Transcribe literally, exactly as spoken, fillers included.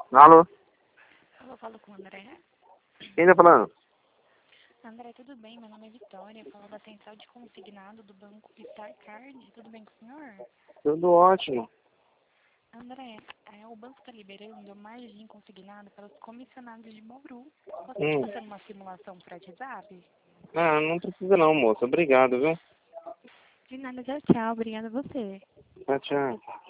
Alô? Eu falo com o André. Quem tá falando? André, tudo bem? Meu nome é Vitória. Eu falo da central de consignado do banco Star Card. Tudo bem com o senhor? Tudo ótimo. André, é, o banco está liberando margem consignada para os comissionados de Bauru. Posso te Hum. fazer uma simulação por WhatsApp? Ah, não precisa não, moça. Obrigado, viu? De nada, tchau, tchau. Obrigada a você. Tchau, tchau.